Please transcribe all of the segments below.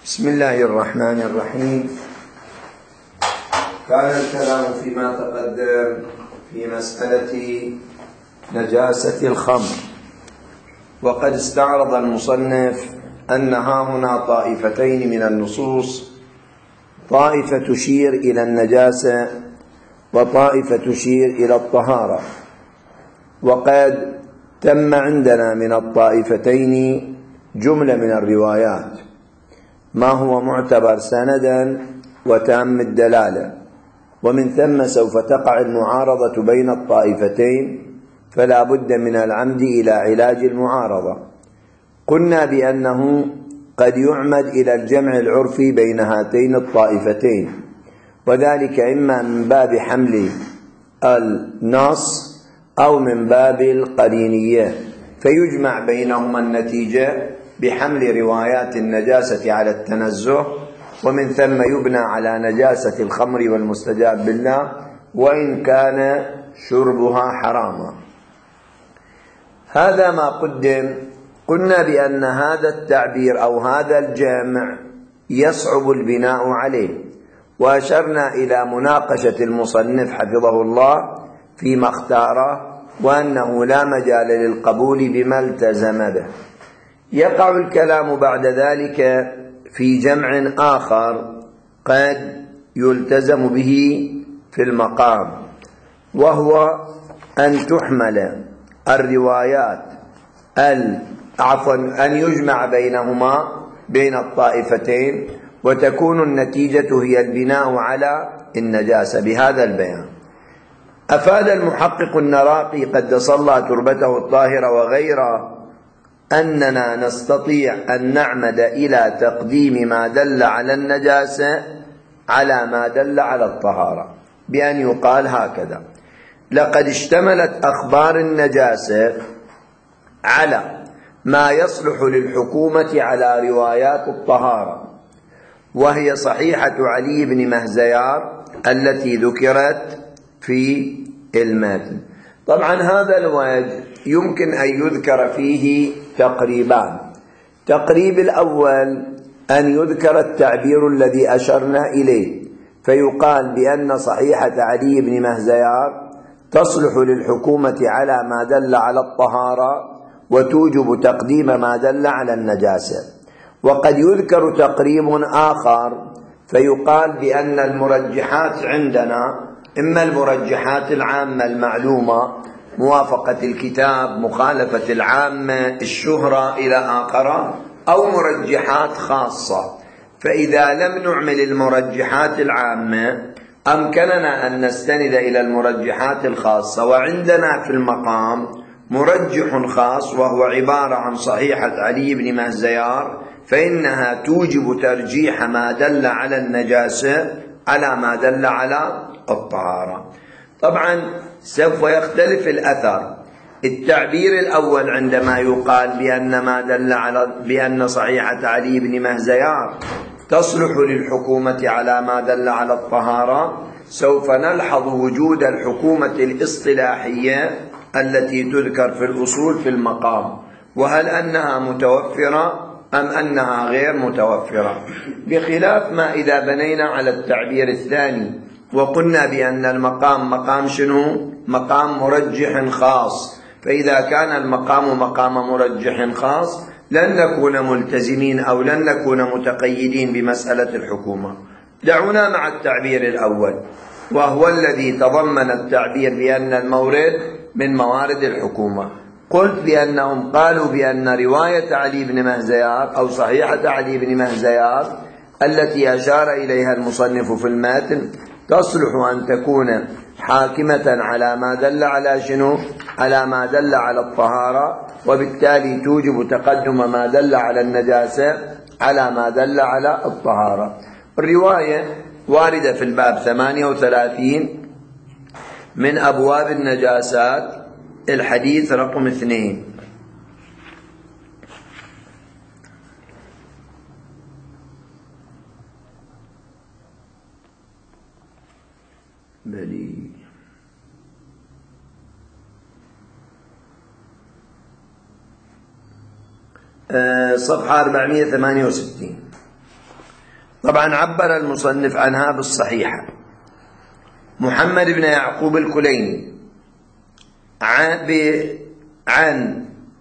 بسم الله الرحمن الرحيم. كان الكلام فيما تقدم في مسألة نجاسة الخمر، وقد استعرض المصنف أن هنا طائفتين من النصوص، طائفة تشير إلى النجاسة وطائفة تشير إلى الطهارة، وقد تم عندنا من الطائفتين جملة من الروايات ما هو معتبر سندا وتام الدلالة، ومن ثم سوف تقع المعارضة بين الطائفتين، فلا بد من العمد إلى علاج المعارضة. قلنا بأنه قد يعمد إلى الجمع العرفي بين هاتين الطائفتين، وذلك إما من باب حمل النص أو من باب القرينية، فيجمع بينهما النتيجة بحمل روايات النجاسة على التنزه، ومن ثم يبنى على نجاسة الخمر والمستجاب بالله وإن كان شربها حراما. هذا ما قدم. قلنا بأن هذا التعبير أو هذا الجمع يصعب البناء عليه، وأشرنا إلى مناقشة المصنف حفظه الله فيما اختاره، وأنه لا مجال للقبول بما التزم به. يقع الكلام بعد ذلك في جمع آخر قد يلتزم به في المقام، وهو أن تحمل الروايات أن يجمع بينهما بين الطائفتين، وتكون النتيجة هي البناء على النجاسة بهذا البيان. أفاد المحقق النراقي قدس الله تربته الطاهرة وغيره أننا نستطيع أن نعمد إلى تقديم ما دل على النجاسة على ما دل على الطهارة، بأن يقال هكذا: لقد اشتملت أخبار النجاسة على ما يصلح للحكومة على روايات الطهارة، وهي صحيحة علي بن مهزيار التي ذكرت في المتن. طبعا هذا الوجه يمكن أن يذكر فيه تقريبان. تقريب الأول أن يذكر التعبير الذي أشرنا إليه، فيقال بأن صحيحة علي بن مهزيار تصلح للحكومة على ما دل على الطهارة وتوجب تقديم ما دل على النجاسة. وقد يذكر تقريب آخر فيقال بأن المرجحات عندنا إما المرجحات العامة المعلومة، موافقة الكتاب، مخالفة العامة، الشهرة إلى آخره، أو مرجحات خاصة. فإذا لم نعمل المرجحات العامة أمكننا أن نستند إلى المرجحات الخاصة، وعندنا في المقام مرجح خاص وهو عبارة عن صحيحة علي بن مهزيار، فإنها توجب ترجيح ما دل على النجاسة على ما دل على الطهارة. طبعا سوف يختلف الأثر. التعبير الأول عندما يقال بأن ما دل على بأن صحيحة علي بن مهزيار تصلح للحكومة على ما دل على الطهارة، سوف نلحظ وجود الحكومة الاصطلاحية التي تذكر في الأصول في المقام، وهل أنها متوفرة أم أنها غير متوفرة، بخلاف ما إذا بنينا على التعبير الثاني وقلنا بأن المقام مقام شنو؟ مقام مرجح خاص. فإذا كان المقام مقام مرجح خاص لن نكون ملتزمين أو لن نكون متقيدين بمسألة الحكومة. دعونا مع التعبير الأول، وهو الذي تضمن التعبير بأن المورد من موارد الحكومة. قلت بأنهم قالوا بأن رواية علي بن مهزيار أو صحيحة علي بن مهزيار التي أشار إليها المصنف في المتن تصلح أن تكون حاكمة على ما دل على شنو؟ على ما دل على الطهارة، وبالتالي توجب تقدم ما دل على النجاسة على ما دل على الطهارة. الرواية واردة في الباب 38 من أبواب النجاسات، الحديث رقم 2. بلي صفحة 468. طبعا عبر المصنف عنها بالصحيحة. محمد بن يعقوب الكليني عن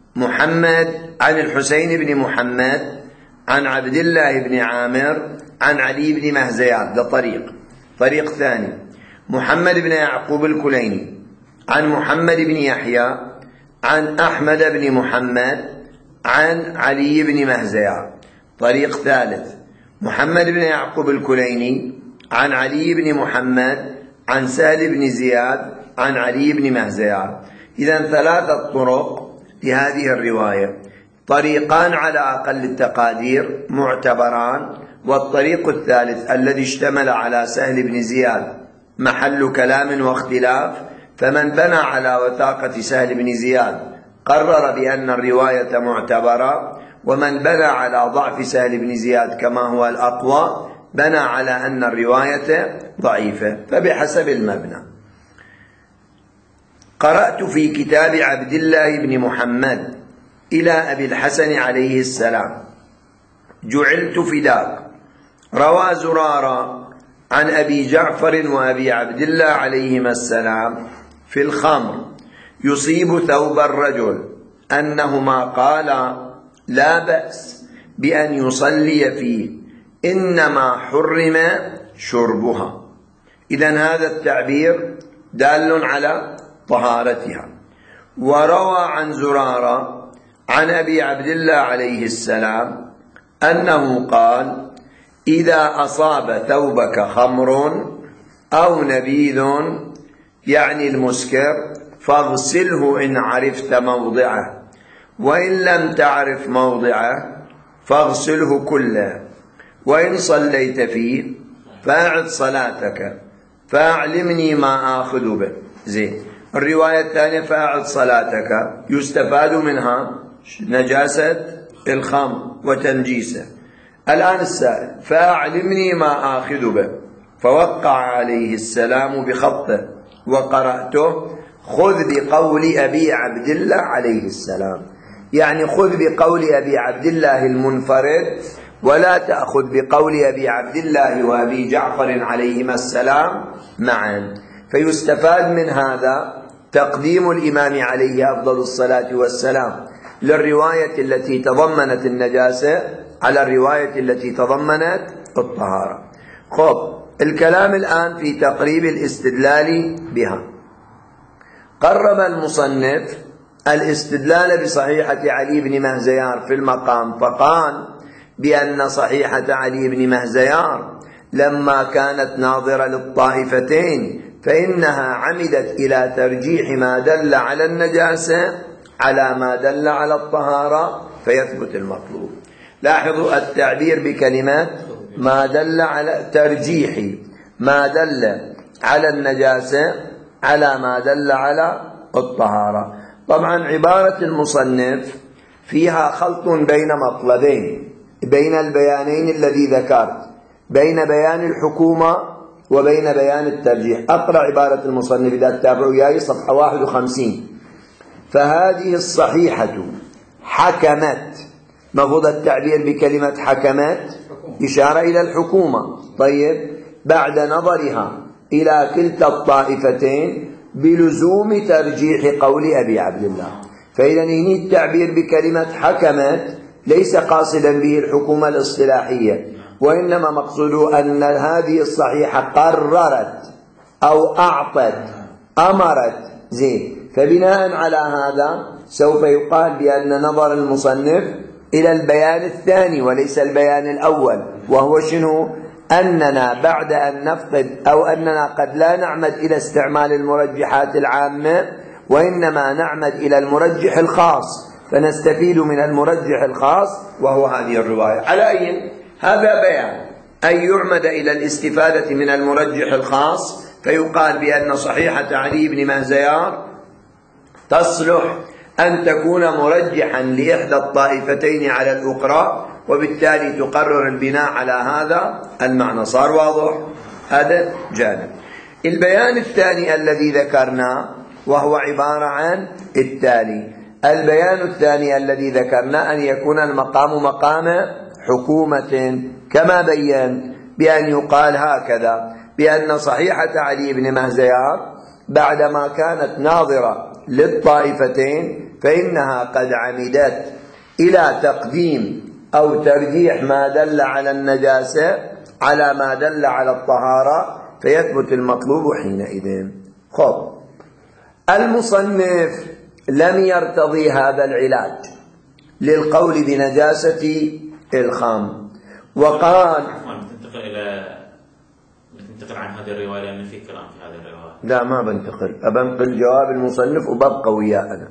الحسين بن محمد عن عبد الله بن عامر عن علي بن مهزيات. ده طريق ثاني. محمد بن يعقوب الكليني عن محمد بن يحيى عن أحمد بن محمد عن علي بن مهزيات. طريق ثالث. محمد بن يعقوب الكليني عن علي بن محمد عن سهل بن زياد عن علي بن مهزيات. إذن 3 طرق لهذه الرواية، طريقان على أقل التقادير معتبران، والطريق الثالث الذي اشتمل على سهل بن زياد محل كلام واختلاف، فمن بنى على وثاقة سهل بن زياد قرر بأن الرواية معتبرة، ومن بنى على ضعف سهل بن زياد كما هو الأقوى بنى على أن الرواية ضعيفة، فبحسب المبنى. قرأت في كتاب عبد الله بن محمد إلى أبي الحسن عليه السلام جعلت فداك. روى زرارة عن أبي جعفر وأبي عبد الله عليهما السلام في الخمر يصيب ثوب الرجل أنهما قالا لا بأس بأن يصلي فيه، إنما حرم شربها. إذن هذا التعبير دال على طهارتها. وروى عن زرارة عن أبي عبد الله عليه السلام أنه قال إذا أصاب ثوبك خمر أو نبيذ يعني المسكر فاغسله إن عرفت موضعه، وإن لم تعرف موضعه فاغسله كله، وإن صليت فيه فأعد صلاتك فأعلمني ما آخذ به. زين. الرواية الثانية فأعد صلاتك يستفاد منها نجاسة الخمر وتنجيسه. الآن السائل فأعلمني ما آخذ به، فوقع عليه السلام بخطه وقرأته خذ بقول أبي عبد الله عليه السلام، يعني خذ بقول أبي عبد الله المنفرد، ولا تأخذ بقول أبي عبد الله وأبي جعفر عليهما السلام معا. فيستفاد من هذا تقديم الإمام عليه أفضل الصلاة والسلام للرواية التي تضمنت النجاسة على الرواية التي تضمنت الطهارة. خب، الكلام الآن في تقريب الاستدلال بها. قرب المصنف الاستدلال بصحيحة علي بن مهزيار في المقام، فقال بأن صحيحة علي بن مهزيار لما كانت ناظرة للطائفتين فإنها عمدت إلى ترجيح ما دل على النجاسة على ما دل على الطهارة فيثبت المطلوب. لاحظوا التعبير بكلمات ما دل على ترجيح ما دل على النجاسة على ما دل على الطهارة. طبعا عبارة المصنف فيها خلط بين مطلبين، بين البيانين الذي ذكرت، بين بيان الحكومة وبين بيان الترجيح. أقرأ عبارة المصنف إذا تتابعوا ياي صفحة 51. فهذه الصحيحة حكمت، مفروض التعبير بكلمة حكمت إشارة إلى الحكومة. طيب، بعد نظرها إلى كلتا الطائفتين بلزوم ترجيح قول أبي عبد الله. فإذا هنا التعبير بكلمة حكمت ليس قاصدا به الحكومة الاصطلاحية، وإنما مقصوده أن هذه الصحيحة قررت أو أعطت أمرت. زين. فبناء على هذا سوف يقال بأن نظر المصنف إلى البيان الثاني وليس البيان الأول، وهو شنو؟ أننا بعد أن نفقد أو أننا قد لا نعمد إلى استعمال المرجحات العامة، وإنما نعمد إلى المرجح الخاص، فنستفيد من المرجح الخاص وهو هذه الرواية. على أي هذا بيان أن يعمد إلى الاستفادة من المرجح الخاص، فيقال بأن صحيحة علي بن مهزيار تصلح أن تكون مرجحا لإحدى الطائفتين على الأخرى، وبالتالي تقرر البناء على هذا المعنى. صار واضح؟ هذا جانب. البيان الثاني الذي ذكرناه وهو عبارة عن التالي. البيان الثاني الذي ذكرنا أن يكون المقام مقام حكومة كما بيّن، بأن يقال هكذا بأن صحيحة علي بن مهزيار بعدما كانت ناظرة للطائفتين فإنها قد عمدت إلى تقديم أو ترجيح ما دل على النجاسة على ما دل على الطهارة، فيثبت المطلوب حينئذ. خب، المصنف لم يرتضي هذا العلاج للقول بنجاسة الخام، وقال بتنتقل عن هذه الرواية لأن في كلام في هذه الرواية. لا، ما بنقل جواب المصنف وببقى وياه أنا.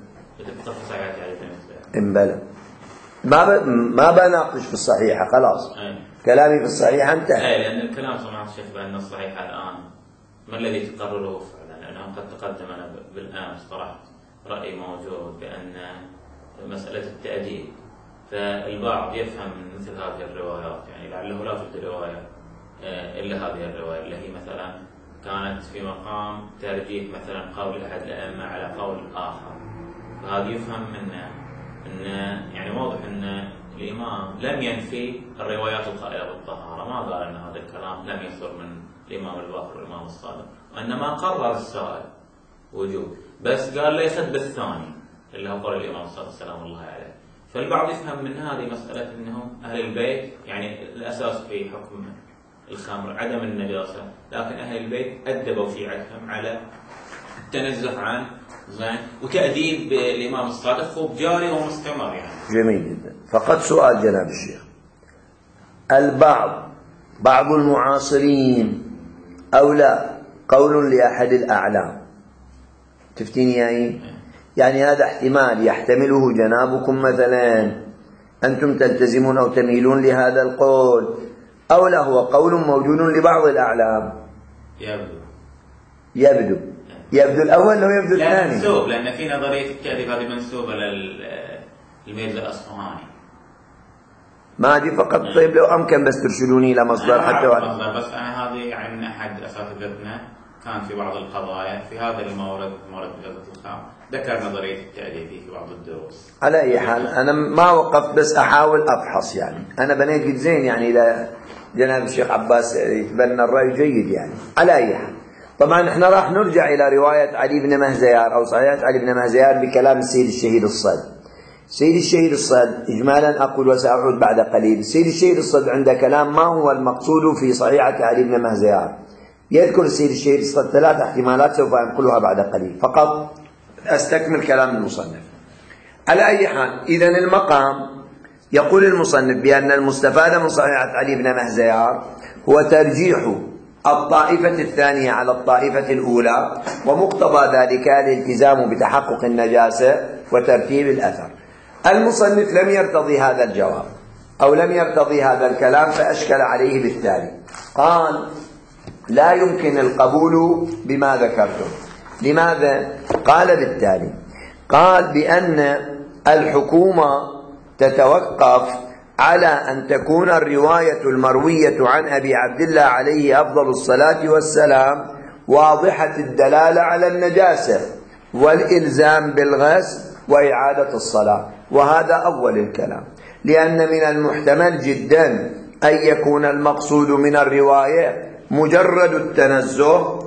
انبلى ما بناقش في الصحيحة، خلاص. كلامي في الصحيحة انتهى. لأن الكلام سمعت الشيخ بأن الصحيحة الآن ما الذي تقرره فعلا، لأنه قد تقدم أنا بالآمس طرحت رأي موجود بأن مسألة التأديب، فالبعض يفهم من مثل هذه الروايات، يعني لعله لا توجد رواية إلا هذه الرواية اللي هي مثلا كانت في مقام ترجيح مثلا قول أحد الأئمة على قول آخر، فهذا يفهم منه أن يعني واضح أن الإمام لم ينفي الروايات القائلة بالطهارة، ما قال أن هذا الكلام لم يصدر من الإمام الباقر والإمام الصادق، وإنما قرر السائل وجود، بس قال ليست بالثاني اللي هو قول الإمام الصادق سلام الله عليه. فالبعض يفهم من هذه مسألة أنهم أهل البيت، يعني الأساس في حكم الخمر عدم النجاسة، لكن أهل البيت أدبوا شيعتهم على التنزه عن زين وتأديب الإمام الصادق هو جاري ومستمر يعني. جميل جدا. فقط سؤال جناب الشيخ، بعض المعاصرين أو لا قول لأحد الأعلام، تفتيني يعني هذا احتمال يحتمله جنابكم مثلا أنتم تلتزمون أو تميلون لهذا القول، أو لا هو قول موجود لبعض الأعلام؟ يبدو الأول لو يبدو الثاني؟ منسوب، لأن في نظرية التأديب هذه منسوبة للميرزا الأصفهاني. ما دي فقط. طيب لو أمكن بس ترشدوني إلى مصدر حتى مصدر، بس أنا هذه يعني من أحد أساتذتنا كان في بعض القضايا في هذا مورد نجاسة الخام ذكر نظرية التأديب في بعض الدروس. على أي حال أنا ما وقفت، بس أحاول أفحص، يعني أنا بنيت زين يعني إلى جناب الشيخ عباس يتبنى الرأي جيد يعني. على أي حال طبعا احنا راح نرجع إلى رواية علي بن مهزيار أو صحيحة علي بن مهزيار بكلام السيد الشهيد الصد. سيد الشهيد الصد إجمالا أقول وسأعود بعد قليل، السيد الشهيد الصد عند كلام ما هو المقصود في صحيحة علي بن مهزيار، يذكر السيد الشهيد الصد 3 احتمالات سوف أنقلها بعد قليل، فقط أستكمل كلام المصنف. على أي حال إذن المقام يقول المصنف بأن المستفاد من صحيحة علي بن مهزيار هو ترجيح الطائفة الثانية على الطائفة الأولى، ومقتضى ذلك الالتزام بتحقق النجاسة وترتيب الأثر. المصنف لم يرتضي هذا الجواب أو لم يرتضي هذا الكلام، فأشكل عليه بالتالي، قال لا يمكن القبول بما ذكرته. لماذا؟ قال بالتالي، قال بأن الحكومة تتوقف على أن تكون الرواية المروية عن أبي عبد الله عليه أفضل الصلاة والسلام واضحة الدلالة على النجاسة والإلزام بالغسل وإعادة الصلاة، وهذا أول الكلام، لأن من المحتمل جدا أن يكون المقصود من الرواية مجرد التنزه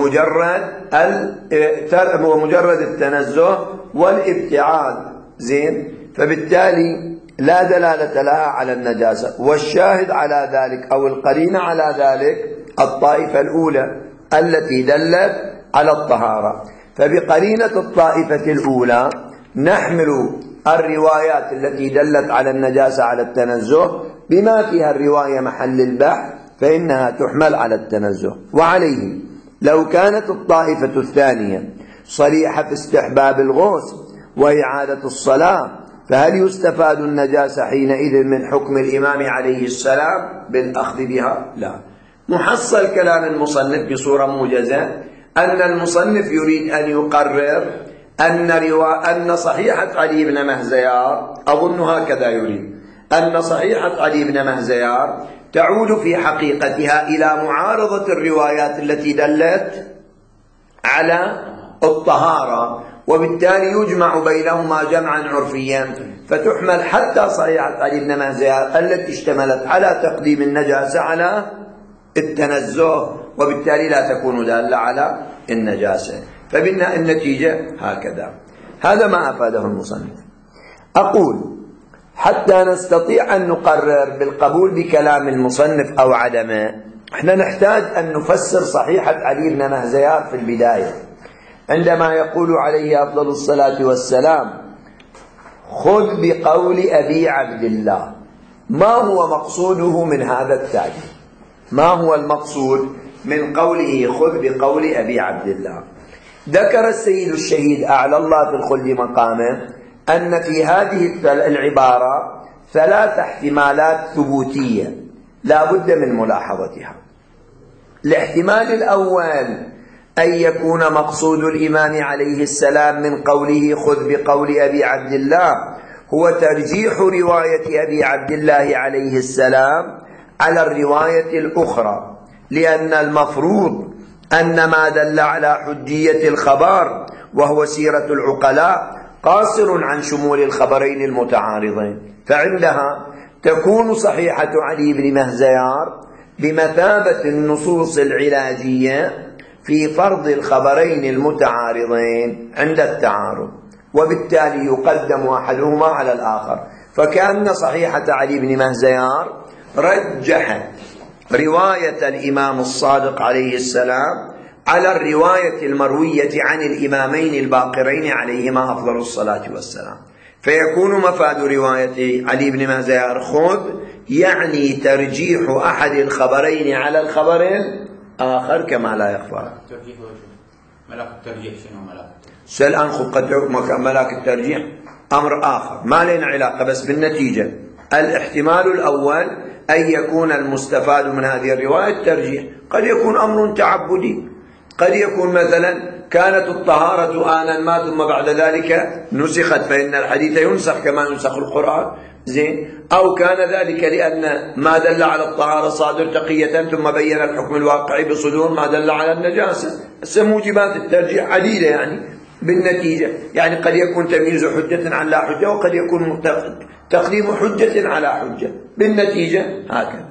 ومجرد التنزه والابتعاد، زين، فبالتالي لا دلالة لها على النجاسة، والشاهد على ذلك أو القرينة على ذلك الطائفة الأولى التي دلت على الطهارة. فبقرينة الطائفة الأولى نحمل الروايات التي دلت على النجاسة على التنزه بما فيها الرواية محل البحث، فإنها تحمل على التنزه. وعليه لو كانت الطائفة الثانية صريحة في استحباب الغسل وإعادة الصلاة، فهل يستفاد النجاسة حينئذ من حكم الإمام عليه السلام بالأخذ بها؟ لا. محصل كلام المصنف بصورة موجزة أن المصنف يريد أن يقرر أن صحيحة علي بن مهزيار، أظن هكذا يريد، أن صحيحة علي بن مهزيار تعود في حقيقتها إلى معارضة الروايات التي دلت على الطهارة، وبالتالي يجمع بينهما جمعا عرفيا، فتحمل حتى صحيحة علي بن مهزيار التي اشتملت على تقديم النجاسة على التنزه، وبالتالي لا تكون دالة على النجاسة. النتيجة هكذا. هذا ما أفاده المصنف. أقول حتى نستطيع أن نقرر بالقبول بكلام المصنف أو عدمه، احنا نحتاج أن نفسر صحيحة علي بن مهزيار في البداية عندما يقول عليه أفضل الصلاة والسلام: خذ بقول أبي عبد الله. ما هو مقصوده من هذا التعبير؟ ما هو المقصود من قوله خذ بقول أبي عبد الله؟ ذكر السيد الشهيد أعلى الله في الخلد مقامه أن في هذه العبارة 3 احتمالات ثبوتية لا بد من ملاحظتها. الاحتمال الأول أن يكون مقصود الإمام عليه السلام من قوله خذ بقول أبي عبد الله هو ترجيح رواية أبي عبد الله عليه السلام على الرواية الأخرى، لأن المفروض أن ما دل على حجية الخبر وهو سيرة العقلاء قاصر عن شمول الخبرين المتعارضين، فعندها تكون صحيحة علي بن مهزيار بمثابة النصوص العلاجية في فرض الخبرين المتعارضين عند التعارض، وبالتالي يقدم أحدهما على الآخر. فكأن صحيحة علي بن مهزيار رجحت رواية الإمام الصادق عليه السلام على الرواية المروية عن الإمامين الباقرين عليهما أفضل الصلاة والسلام، فيكون مفاد رواية علي بن مهزيار خذ يعني ترجيح أحد الخبرين على الخبر الآخر كما لا يخفى. ملاك الترجيح شنو ملاك؟ الآن قد ملاك الترجيح أمر آخر ما لنا علاقة، بس بالنتيجة الاحتمال الأول أن يكون المستفاد من هذه الرواية الترجيح. قد يكون أمر تعبدي، قد يكون مثلا كانت الطهارة آنا ما ثم بعد ذلك نسخت، فإن الحديث ينسخ كما ينسخ القرآن، زين. أو كان ذلك لأن ما دل على الطهارة صادر تقية ثم بين الحكم الواقعي بصدور ما دل على النجاسة. موجبات الترجيح عديدة يعني بالنتيجة، يعني قد يكون تمييز حجة عن لا حجة، وقد يكون تقديم حجة على حجة، بالنتيجة هكذا.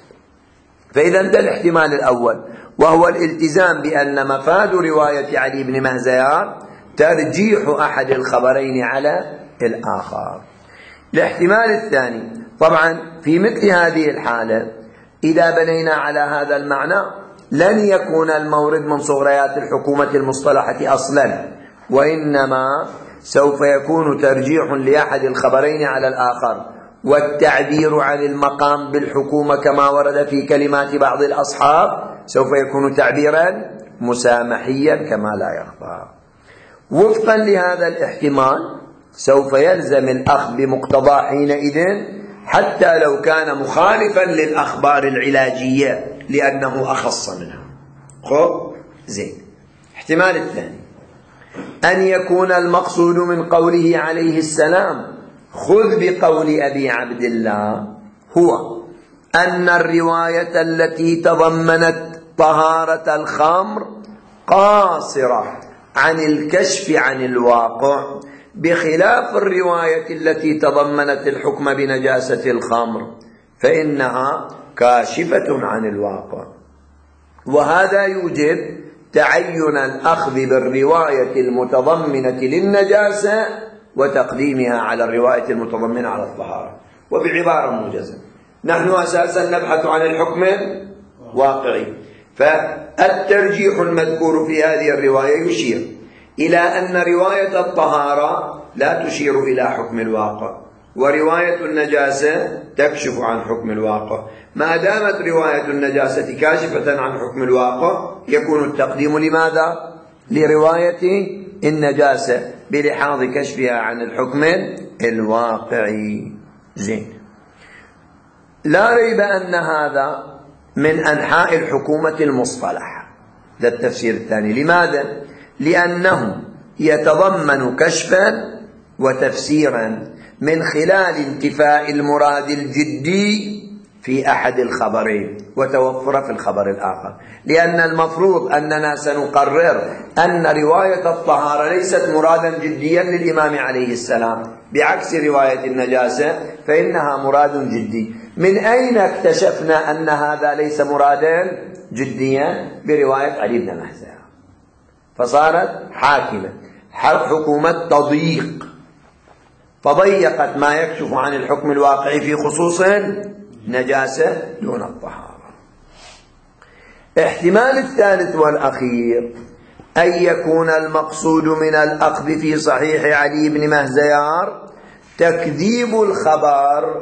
فإذا ده الاحتمال الأول، وهو الالتزام بأن مفاد رواية علي بن مهزيار ترجيح أحد الخبرين على الآخر. الاحتمال الثاني، طبعا في مثل هذه الحالة إذا بنينا على هذا المعنى لن يكون المورد من صغريات الحكومة المصطلحة أصلا، وإنما سوف يكون ترجيح لأحد الخبرين على الآخر، والتعبير عن المقام بالحكومة كما ورد في كلمات بعض الأصحاب سوف يكون تعبيرا مسامحيا كما لا يخفى. وفقا لهذا الاحتمال سوف يلزم الأخذ بمقتضى حينئذ حتى لو كان مخالفا للأخبار العلاجية لأنه أخص منها. خب زين. احتمال الثاني أن يكون المقصود من قوله عليه السلام خذ بقول أبي عبد الله هو أن الرواية التي تضمنت طهارة الخمر قاصرة عن الكشف عن الواقع، بخلاف الرواية التي تضمنت الحكم بنجاسة الخمر فإنها كاشفة عن الواقع. وهذا يوجب تعين الأخذ بالرواية المتضمنة للنجاسة وتقديمها على الرواية المتضمنة على الطهارة. وبعبارة موجزة نحن أساسا نبحث عن الحكم الواقعي، فالترجيح المذكور في هذه الرواية يشير إلى أن رواية الطهارة لا تشير إلى حكم الواقع، ورواية النجاسة تكشف عن حكم الواقع. ما دامت رواية النجاسة كاشفة عن حكم الواقع يكون التقديم لماذا؟ لرواية النجاسة بلحاظ كشفها عن الحكم الواقعي. زين. لا ريب أن هذا من أنحاء الحكومة المصطلحة. ده التفسير الثاني. لماذا؟ لأنه يتضمن كشفا وتفسيرا من خلال انتفاء المراد الجدي في أحد الخبرين وتوفر في الخبر الآخر، لأن المفروض أننا سنقرر أن رواية الطهارة ليست مرادا جديا للإمام عليه السلام، بعكس رواية النجاسة فإنها مراد جدي. من أين اكتشفنا أن هذا ليس مرادا جديا؟ برواية علي بن مهزيار، فصارت حاكمة حكومة تضييق، فضيقت ما يكشف عن الحكم الواقعي في خصوص نجاسة دون الطهارة. احتمال الثالث والأخير أن يكون المقصود من الأخذ في صحيح علي بن مهزيار تكذيب الخبر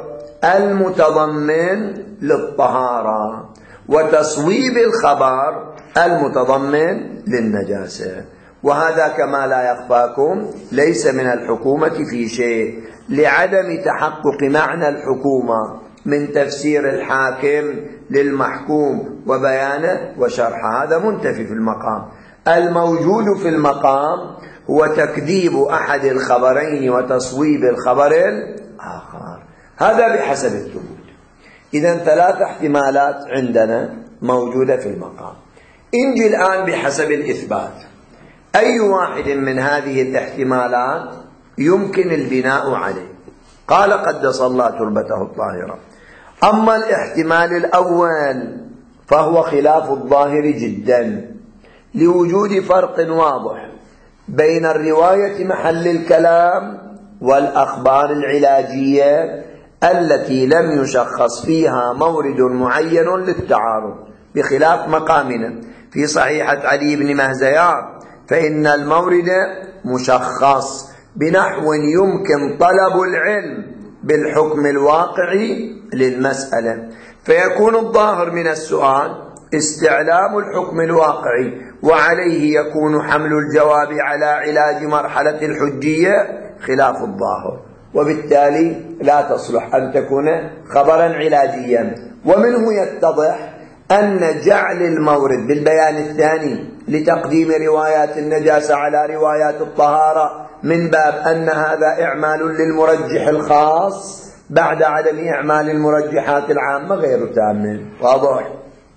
المتضمن للطهارة وتصويب الخبر المتضمن للنجاسة، وهذا كما لا يخفاكم ليس من الحكومة في شيء، لعدم تحقق معنى الحكومة من تفسير الحاكم للمحكوم وبيانه وشرحه. هذا منتفي في المقام. الموجود في المقام هو تكذيب أحد الخبرين وتصويب الخبر الآخر، هذا بحسب الثبوت. إذن 3 احتمالات عندنا موجودة في المقام. انجي الآن بحسب الإثبات، أي واحد من هذه الاحتمالات يمكن البناء عليه؟ قال قدس الله تربته الطاهرة: أما الاحتمال الأول فهو خلاف الظاهر جدا، لوجود فرق واضح بين الرواية محل الكلام والأخبار العلاجية التي لم يشخص فيها مورد معين للتعارض، بخلاف مقامنا في صحيحة علي بن مهزيار فإن المورد مشخص بنحو يمكن طلب العلم بالحكم الواقعي للمسألة، فيكون الظاهر من السؤال استعلام الحكم الواقعي، وعليه يكون حمل الجواب على علاج مرحلة الحجية خلاف الظاهر، وبالتالي لا تصلح أن تكون خبرا علاجيا. ومنه يتضح أن جعل المورد بالبيان الثاني لتقديم روايات النجاسة على روايات الطهارة من باب أن هذا إعمال للمرجح الخاص بعد عدم إعمال المرجحات العامة غير تام. واضح؟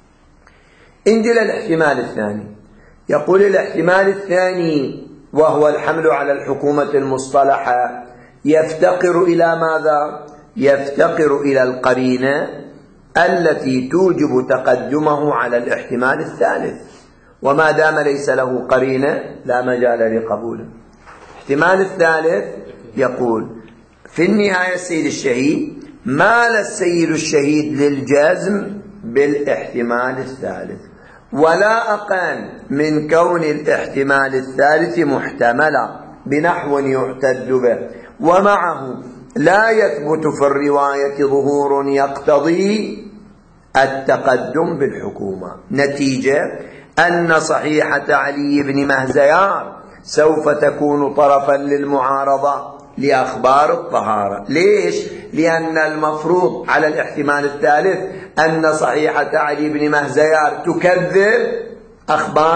انجل الاحتمال الثاني، يقول الاحتمال الثاني وهو الحمل على الحكومة المصطلحة يفتقر إلى ماذا؟ يفتقر إلى القرينة التي توجب تقدمه على الاحتمال الثالث، وما دام ليس له قرينة لا مجال لقبوله. الاحتمال الثالث يقول في النهاية السيد الشهيد مال السيد الشهيد للجزم بالاحتمال الثالث، ولا أقل من كون الاحتمال الثالث محتملا بنحو يعتد به، ومعه لا يثبت في الرواية ظهور يقتضي التقدم بالحكومة، نتيجة أن صحيحة علي بن مهزيار سوف تكون طرفا للمعارضة لأخبار الطهارة. ليش؟ لأن المفروض على الاحتمال الثالث أن صحيحة علي بن مهزيار تكذب أخبار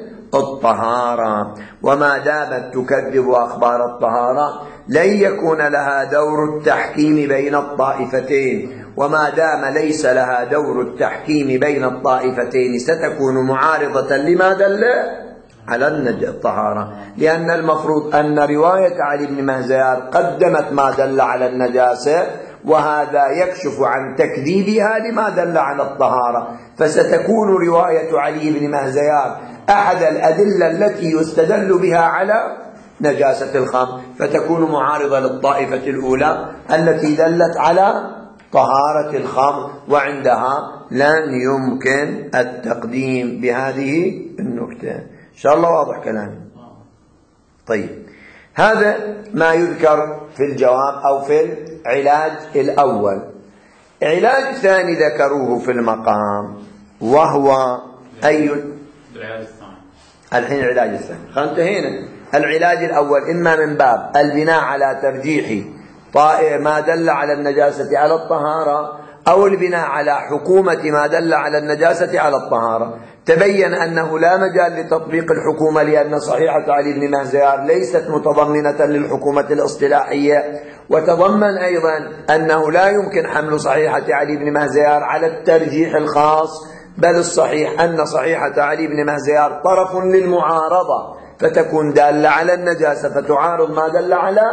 الطهارة، وما دامت تكذب أخبار الطهارة لن يكون لها دور التحكيم بين الطائفتين، وما دام ليس لها دور التحكيم بين الطائفتين ستكون معارضة لما دل على الطهارة، لأن المفروض أن رواية علي بن مهزيار قدمت ما دل على النجاسة، وهذا يكشف عن تكذيبها لما دل على الطهارة، فستكون رواية علي بن مهزيار أحد الأدلة التي يستدل بها على نجاسة الخمر، فتكون معارضة للطائفة الأولى التي دلت على طهارة الخمر، وعندها لن يمكن التقديم بهذه النكتة. إن شاء الله واضح كلامي؟ طيب، هذا ما يذكر في الجواب أو في العلاج الأول. علاج ثاني ذكروه في المقام وهو أي العلاج الثاني. الحين العلاج الثاني انتهينا. العلاج الأول إما من باب البناء على ترجيح ما دل على النجاسة على الطهارة، أو البناء على حكومة ما دل على النجاسة على الطهارة. تبين أنه لا مجال لتطبيق الحكومة، لأن صحيحة علي بن مهزيار ليست متضمنة للحكومة الاصطلاحية، وتضمن أيضا أنه لا يمكن حمل صحيحة علي بن مهزيار على الترجيح الخاص، بل الصحيح أن صحيحة علي بن مهزيار طرف للمعارضة، فتكون دالة على النجاسة فتعارض ما دل على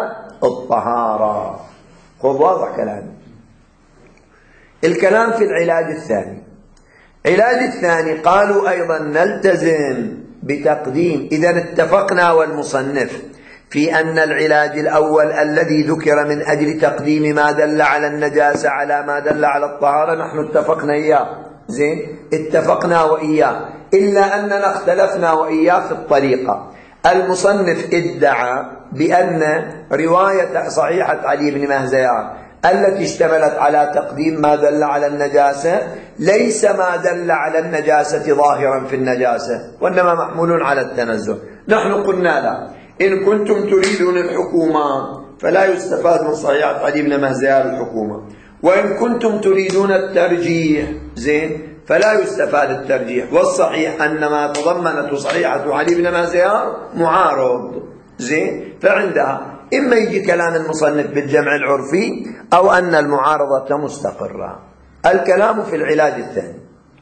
الطهارة. خذ واضح كلامي. الكلام في العلاج الثاني. علاج الثاني قالوا أيضا نلتزم بتقديم، إذا اتفقنا والمصنف في أن العلاج الأول الذي ذكر من أجل تقديم ما دل على النجاسة على ما دل على الطهارة نحن اتفقنا إياه، زين، اتفقنا وإياه، إلا أننا اختلفنا وإياه في الطريقة. المصنف ادعى بأن رواية صحيحة علي بن مهزيان التي اشتملت على تقديم ما دل على النجاسة ليس ما دل على النجاسة ظاهرا في النجاسة، وإنما محمول على التنزه. نحن قلنا لا، إن كنتم تريدون الحكومة فلا يستفاد من صحيحة علي بن مهزيان الحكومة، وإن كنتم تريدون الترجيح زين فلا يستفاد الترجيح، والصحيح أن ما تضمنته صحيحة علي بن مهزيان معارض، زين. فعندها إما يجي كلام المصنف بالجمع العرفي أو أن المعارضة مستقرة. الكلام في العلاج الثاني.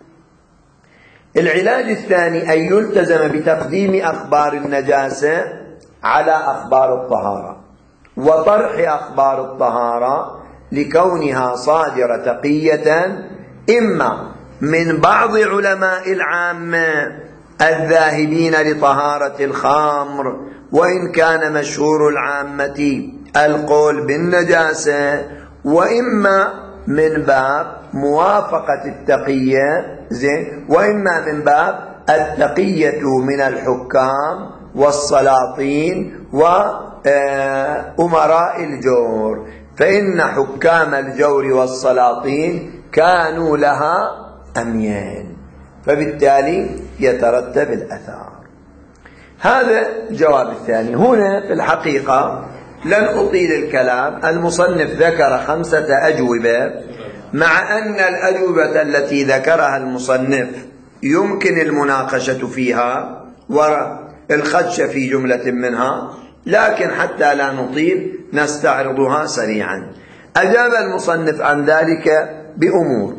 العلاج الثاني أن يلتزم بتقديم أخبار النجاسة على أخبار الطهارة، وطرح أخبار الطهارة لكونها صادرة تقية إما من بعض علماء العامة الذاهبين لطهارة الخمر، وإن كان مشهور العامة القول بالنجاسة، وإما من باب موافقة التقية، زين، وإما من باب التقية من الحكام والسلاطين وأمراء الجور، فإن حكام الجور والسلاطين كانوا لها أميان، فبالتالي يترتب الأثار. هذا الجواب الثاني. هنا في الحقيقة لن أطيل الكلام، المصنف ذكر 5 أجوبة، مع أن الأجوبة التي ذكرها المصنف يمكن المناقشة فيها والخدش في جملة منها، لكن حتى لا نطيل نستعرضها سريعا. أجاب المصنف عن ذلك بأمور.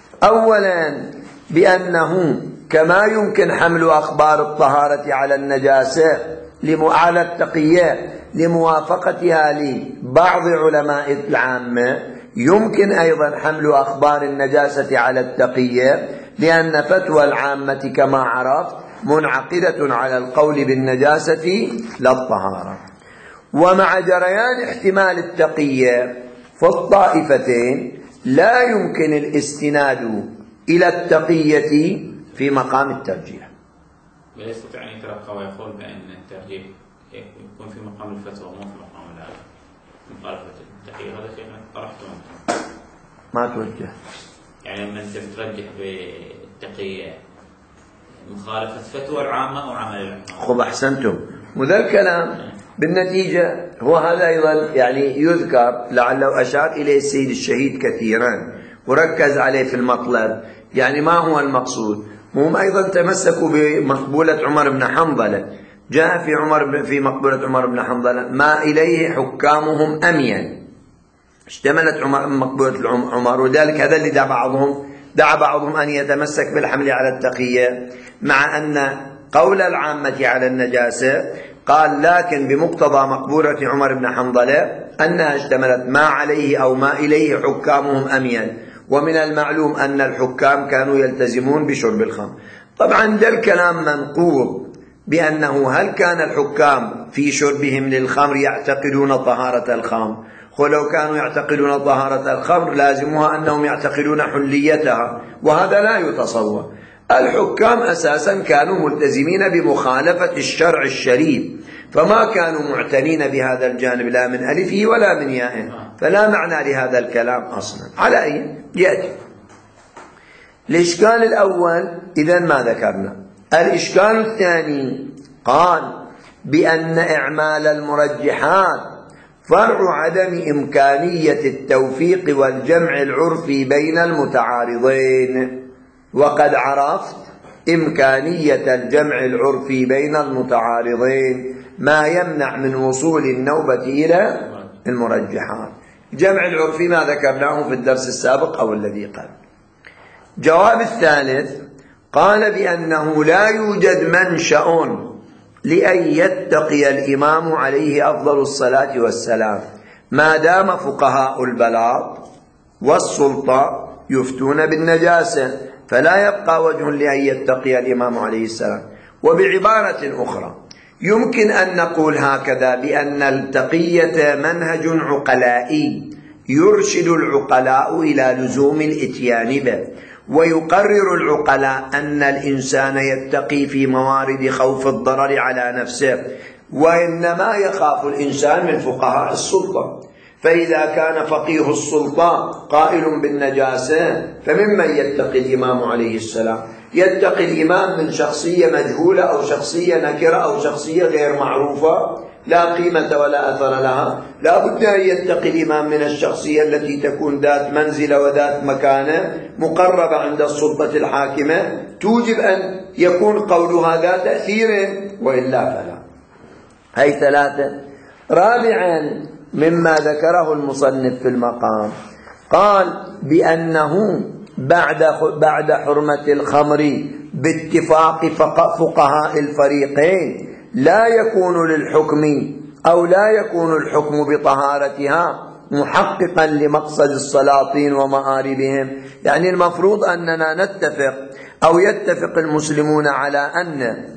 أولا بأنه كما يمكن حمل أخبار الطهارة على النجاسة على التقية لموافقتها لبعض علماء العامة، يمكن أيضا حمل أخبار النجاسة على التقية، لأن فتوى العامة كما عرفت منعقدة على القول بالنجاسة لا الطهارة. ومع جريان احتمال التقية في الطائفتين لا يمكن الاستناد إلى التقية في مقام الترجيح. لا يستطيع أن يترقى ويقول بأن الترجيح يكون في مقام الفتوى مو في مقام مخالفة التقية. هذا شيء طرحته ما توجه، يعني لما أنت بترجح بالتقية مخالفة فتوى العامة أو عمل العامة. خب أحسنتم. وذا الكلام بالنتيجة هو هذا أيضا يعني يذكر، لعله أشار إليه السيد الشهيد كثيرا وركز عليه في المطلب. يعني ما هو المقصود؟ هم أيضا تمسكوا بمقبولة عمر بن حنظلة، جاء في مقبولة عمر بن حنظلة ما إليه حكامهم أمين، اشتملت مقبولة عمر، وذلك هذا اللي دعا بعضهم أن يتمسك بالحمل على التقية، مع أن قول العامة على النجاسة قال لكن بمقتضى مقبولة عمر بن حنظلة أنها اشتملت ما عليه أو ما إليه حكامهم أمين، ومن المعلوم أن الحكام كانوا يلتزمون بشرب الخمر. طبعا ده الكلام منقوض بأنه هل كان الحكام في شربهم للخمر يعتقدون طهارة الخمر؟ ولو كانوا يعتقدون طهارة الخمر لازمها أنهم يعتقدون حليتها، وهذا لا يتصور. الحكام أساسا كانوا ملتزمين بمخالفة الشرع الشريف، فما كانوا معتنين بهذا الجانب لا من ألفه ولا من يائه، فلا معنى لهذا الكلام أصلا. على أي يأتي الإشكال الأول، إذن ما ذكرنا. الإشكال الثاني قال بأن إعمال المرجحات فرع عدم إمكانية التوفيق والجمع العرفي بين المتعارضين، وقد عرفت إمكانية الجمع العرفي بين المتعارضين ما يمنع من وصول النوبة إلى المرجحات. الجمع العرفي ما ذكرناه في الدرس السابق أو الذي قبل. جواب الثالث قال بأنه لا يوجد منشأ لأن يتقي الإمام عليه أفضل الصلاة والسلام ما دام فقهاء البلاط والسلطة يفتون بالنجاسة، فلا يبقى وجه لأن يتقي الإمام عليه السلام. وبعبارة أخرى يمكن أن نقول هكذا بأن التقية منهج عقلائي يرشد العقلاء إلى لزوم الإتيان به، ويقرر العقلاء أن الإنسان يتقي في موارد خوف الضرر على نفسه، وإنما يخاف الإنسان من فقهاء السلطة. فإذا كان فقيه السلطة قائل بالنجاسة فممن يتقي الإمام عليه السلام؟ يتقي الإمام من شخصية مجهولة أو شخصية نكرة أو شخصية غير معروفة لا قيمة ولا أثر لها. لا بد أن يتقي الإمام من الشخصية التي تكون ذات منزلة وذات مكانة مقربة عند السلطة الحاكمة، توجب أن يكون قولها ذات تأثير، وإلا فلا. هي ثلاثة. رابعا مما ذكره المصنف في المقام، قال بأنه بعد حرمة الخمر باتفاق فقهاء الفريقين لا يكون للحكم أو لا يكون الحكم بطهارتها محققا لمقصد السلاطين ومآربهم. يعني المفروض أننا نتفق أو يتفق المسلمون على أن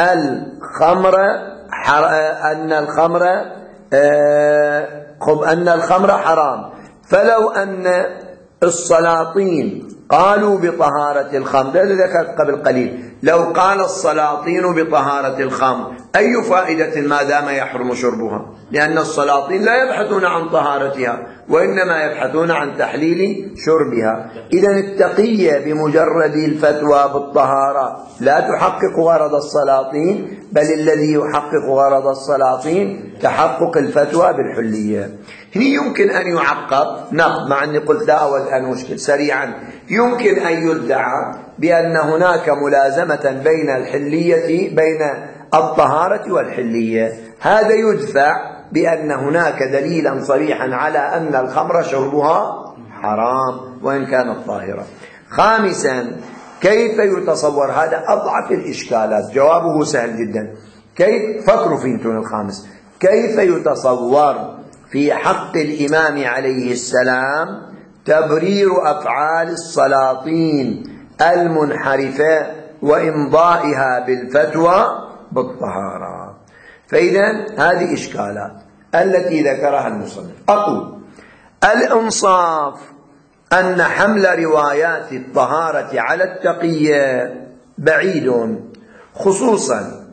الخمر حرام، فلو أن السلاطين قالوا بطهارة الخمر، هذا ذكرت قبل قليل، لو قال السلاطين بطهارة الخمر أي فائدة ما دام يحرم شربها؟ لأن السلاطين لا يبحثون عن طهارتها وإنما يبحثون عن تحليل شربها. إذن التقية بمجرد الفتوى بالطهارة لا تحقق غرض السلاطين، بل الذي يحقق غرض السلاطين تحقق الفتوى بالحلية. هنا يمكن أن يعقب نقد، مع أني قلت لا أود أن أشكل سريعا، يمكن أن يدعى بأن هناك ملازمة بين الطهارة والحلية. هذا يدفع بأن هناك دليلا صريحا على أن الخمر شربها حرام وإن كانت طاهرة. خامسا، كيف يتصور؟ هذا أضعف الإشكالات، جوابه سهل جدا. كيف؟ فكروا في انتون الخامس، كيف يتصور في حق الإمام عليه السلام تبرير أفعال السلاطين المنحرفة وإمضائها بالفتوى بالطهارة؟ فإذا هذه إشكالات التي ذكرها المصنف. أقول الإنصاف أن حمل روايات الطهارة على التقية بعيد، خصوصا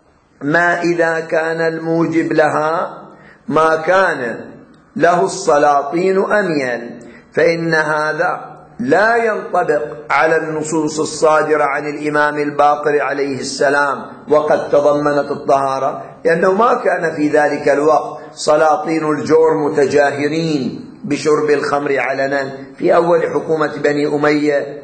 ما إذا كان الموجب لها ما كان له السلاطين أميا، فإن هذا لا ينطبق على النصوص الصادرة عن الإمام الباقر عليه السلام وقد تضمنت الطهارة، لأنه ما كان في ذلك الوقت سلاطين الجور متجاهرين بشرب الخمر علنا في أول حكومة بني أمية،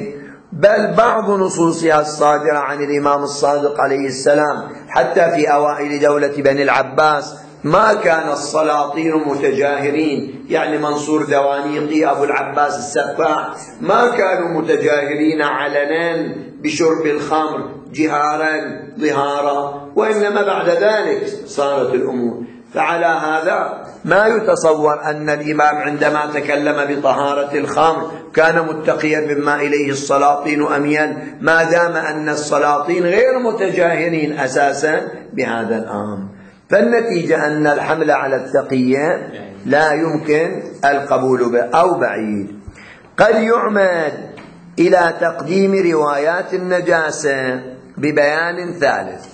بل بعض نصوصها الصادرة عن الإمام الصادق عليه السلام حتى في أوائل دولة بني العباس ما كان السلاطين متجاهرين، يعني منصور دوانيقي أبو العباس السفاح ما كانوا متجاهرين علنا بشرب الخمر جهارا ظهارا، وإنما بعد ذلك صارت الأمور. فعلى هذا ما يتصور أن الإمام عندما تكلم بطهارة الخمر كان متقيا مما إليه السلاطين أميا، ما دام أن السلاطين غير متجاهرين أساسا بهذا الأمر. فالنتيجة أن الحمل على التقية لا يمكن القبول به أو بعيد. قد يعمد إلى تقديم روايات النجاسة ببيان ثالث،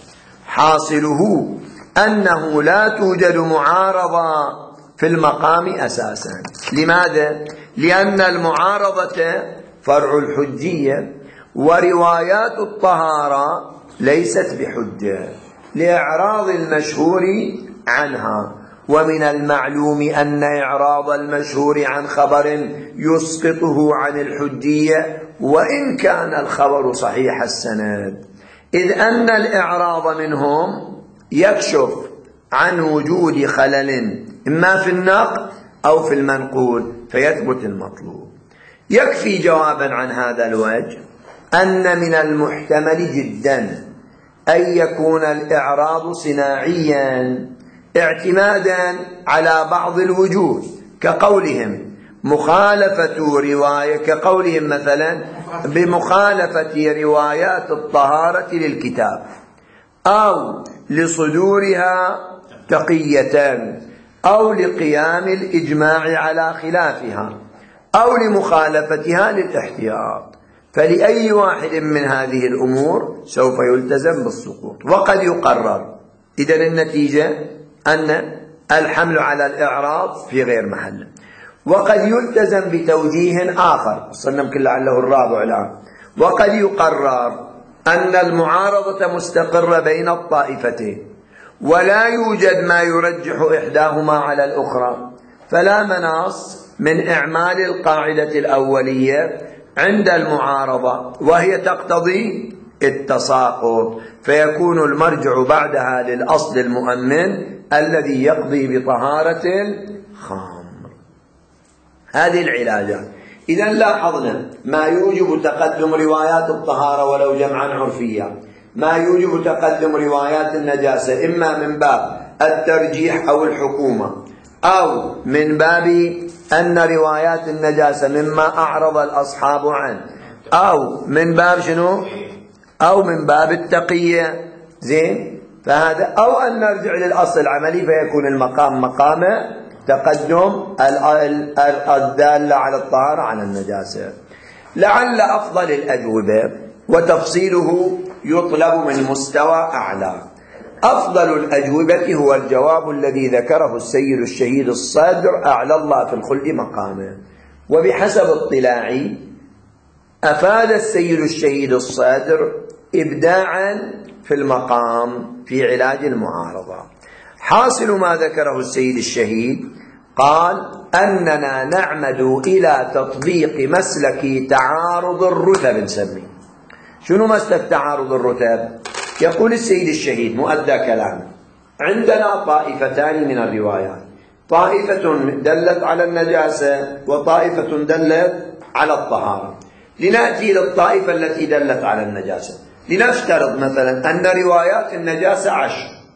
حاصله أنه لا توجد معارضة في المقام أساسا. لماذا؟ لأن المعارضة فرع الحجية، وروايات الطهارة ليست بحجة لإعراض المشهور عنها، ومن المعلوم أن إعراض المشهور عن خبر يسقطه عن الحجية وإن كان الخبر صحيح السند، إذ أن الإعراض منهم يكشف عن وجود خلل إما في النقل أو في المنقول فيثبت المطلوب. يكفي جوابا عن هذا الوجه أن من المحتمل جدا أن يكون الإعراض صناعيا، اعتمادا على بعض الوجوه، كقولهم كقولهم مثلا بمخالفة روايات الطهارة للكتاب، أو لصدورها تقية، أو لقيام الإجماع على خلافها، أو لمخالفتها للاحتياط. فلأي واحد من هذه الأمور سوف يلتزم بالسقوط وقد يقرر. إذن النتيجة أن الحمل على الإعراض في غير محله. وقد يلتزم بتوجيه آخر، وصلنا يمكن لعله الرابع الآن. وقد يقرر أن المعارضة مستقرة بين الطائفتين ولا يوجد ما يرجح إحداهما على الأخرى، فلا مناص من إعمال القاعدة الأولية عند المعارضة، وهي تقتضي التساقط، فيكون المرجع بعدها للأصل المؤمن الذي يقضي بطهارة الخمر. هذه العلاجات. إذا لاحظنا ما يوجب تقدم روايات الطهارة ولو جمعا عرفيا، ما يوجب تقدم روايات النجاسة إما من باب الترجيح أو الحكومة، أو من باب أن روايات النجاسة مما أعرض الأصحاب عنه، أو من باب شنو؟ أو من باب التقية. زين؟ فهذا، أو أن نرجع للأصل العملي فيكون المقام مقام تقدم الدالة على الطهارة على النجاسة. لعل أفضل الأجوبة وتفصيله يطلب من مستوى أعلى. أفضل الأجوبة هو الجواب الذي ذكره السيد الشهيد الصدر أعلى الله في الخلد مقامه. وبحسب اطلاعي أفاد السيد الشهيد الصدر إبداعا في المقام في علاج المعارضة. حاصل ما ذكره السيد الشهيد قال أننا نعمد إلى تطبيق مسلك تعارض الرتب. نسميه شنو مسلك تعارض الرتب؟ يقول السيد الشهيد مؤدى كلامه: عندنا طائفتان من الروايات، طائفة دلت على النجاسة وطائفة دلت على الطهارة. لنأتي للطائفة التي دلت على النجاسة. لنفترض مثلا أن روايات النجاسة 10.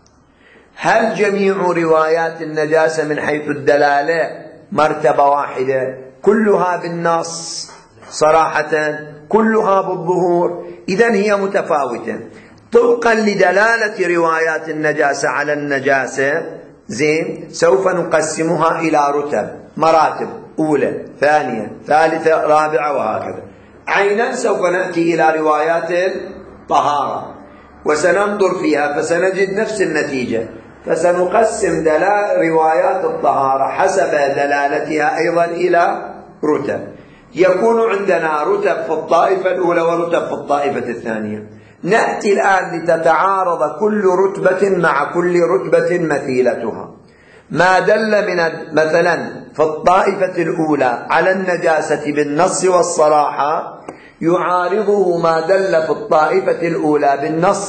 هل جميع روايات النجاسة من حيث الدلالة مرتبة واحدة كلها بالنص صراحة كلها بالظهور؟ إذن هي متفاوتة طبقا لدلالة روايات النجاسة على النجاسة. زين، سوف نقسمها إلى رتب، مراتب: أولى، ثانية، ثالثة، رابعة، وهكذا. عينا سوف نأتي إلى روايات الطهارة وسننظر فيها فسنجد نفس النتيجة، فسنقسم روايات الطهارة حسب دلالتها أيضا إلى رتب. يكون عندنا رتب في الطائفة الأولى ورتب في الطائفة الثانية. نأتي الآن لتتعارض كل رتبة مع كل رتبة مثيلتها. ما دل من مثلا في الطائفة الأولى على النجاسة بالنص والصراحة يعارضه ما دل في الطائفة الأولى بالنص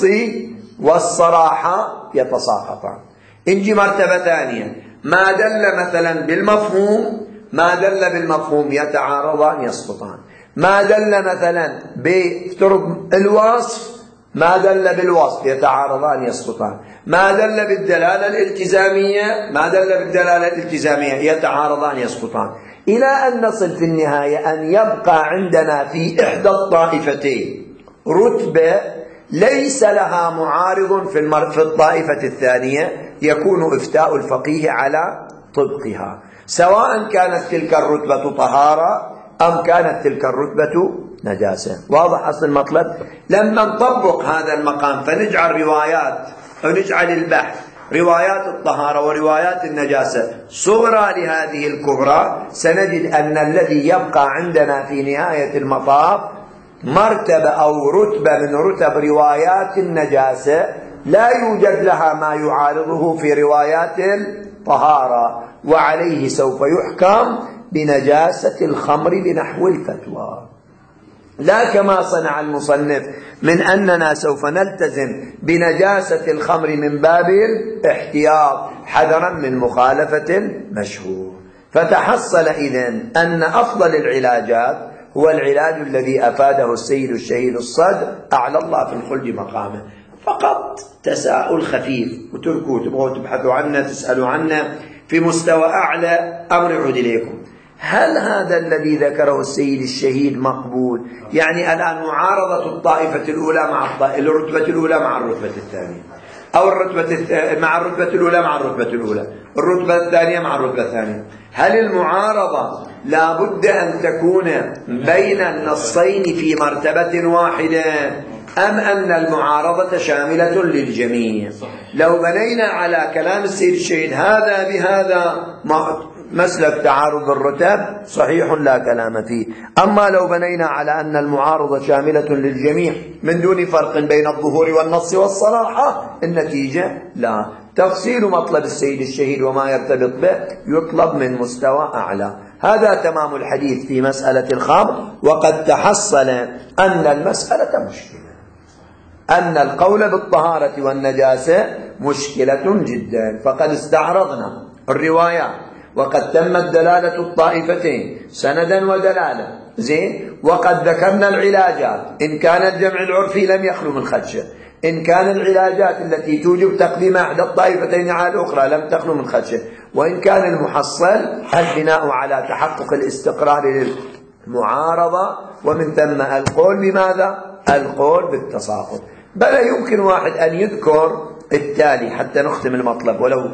والصراحة، يتساقطان. انجي مرتبة ثانية، ما دل مثلا بالمفهوم ما دل بالمفهوم يتعارضان يسقطان. ما دل مثلا بترك الوصف ما دل بالوصف يتعارضان يسقطان. ما دل بالدلالة الالتزامية يتعارضان يسقطان، إلى أن نصل في النهاية أن يبقى عندنا في إحدى الطائفتين رتبة ليس لها معارض في الطائفة الثانية، يكون إفتاء الفقيه على طبقها، سواء كانت تلك الرتبة طهارة أم كانت تلك الرتبة نجاسة. واضح أصل المطلب؟ لما نطبق هذا المقام فنجعل نجعل البحث روايات الطهارة وروايات النجاسة صغرى لهذه الكبرى، سنجد أن الذي يبقى عندنا في نهاية المطاف مرتبة أو رتبة من رتب روايات النجاسة لا يوجد لها ما يعارضه في روايات الطهارة، وعليه سوف يحكم بنجاسة الخمر بنحو الفتوى، لا كما صنع المصنف من أننا سوف نلتزم بنجاسة الخمر من باب الاحتياط حذرا من مخالفة المشهور. فتحصل إذن أن أفضل العلاجات هو العلاج الذي أفاده السيد الشهيد الصدر أعلى الله في الخلد مقامه. فقط تساؤل خفيف، وتركوا تبغوا تبحثوا عنه تسألوا عنه في مستوى أعلى، أمر يعود إليكم. هل هذا الذي ذكره السيد الشهيد مقبول؟ يعني الآن معارضة الطائفة الأولى مع الرتبة الأولى مع الرتبة الثانية، أو مع الرتبة الأولى مع الرتبة الأولى، الرتبة الثانية مع الرتبة الثانية، هل المعارضة لا بد أن تكون بين النصين في مرتبة واحدة، أم أن المعارضة شاملة للجميع؟ لو بنينا على كلام السيد الشهيد هذا بهذا مسلك تعارض الرتب صحيح لا كلام فيه. أما لو بنينا على أن المعارضة شاملة للجميع من دون فرق بين الظهور والنص والصراحة، النتيجة لا. تفصيل مطلب السيد الشهيد وما يرتبط به يطلب من مستوى أعلى. هذا تمام الحديث في مسألة الخمر. وقد تحصل أن المسألة مشكلة، أن القول بالطهارة والنجاسة مشكلة جدا. فقد استعرضنا الروايات وقد تمت دلالة الطائفتين سندا ودلالة زين، وقد ذكرنا العلاجات. إن كان الجمع العرفي لم يخلو من خدشة، إن كان العلاجات التي توجب تقديم أحد الطائفتين على الأخرى لم تخلو من خدشة، وإن كان المحصل البناء على تحقق الاستقرار للمعارضة، ومن ثم القول بماذا؟ القول بالتساقط. بل يمكن واحد أن يذكر التالي حتى نختم المطلب، ولو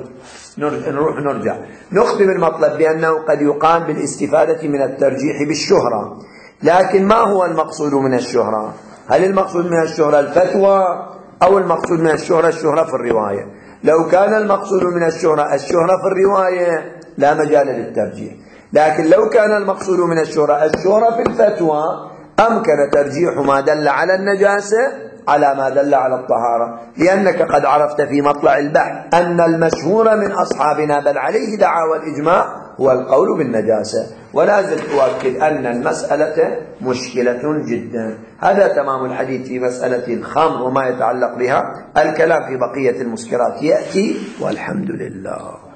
نرجع نختم المطلب بأنه قد يقام بالاستفادة من الترجيح بالشهرة. لكن ما هو المقصود من الشهرة؟ هل المقصود من الشهرة الفتوى، أو المقصود من الشهرة في الرواية؟ لو كان المقصود من الشهرة في الرواية لا مجال للترجيح، لكن لو كان المقصود من الشهرة في الفتوى أمكن ترجيح ما دل على النجاسة على ما دل على الطهارة، لأنك قد عرفت في مطلع البحث أن المشهور من أصحابنا بل عليه دعاوى الإجماع هو القول بالنجاسة. ولا زلت أؤكد أن المسألة مشكلة جدا. هذا تمام الحديث في مسألة الخمر وما يتعلق بها. الكلام في بقية المسكرات يأتي، والحمد لله.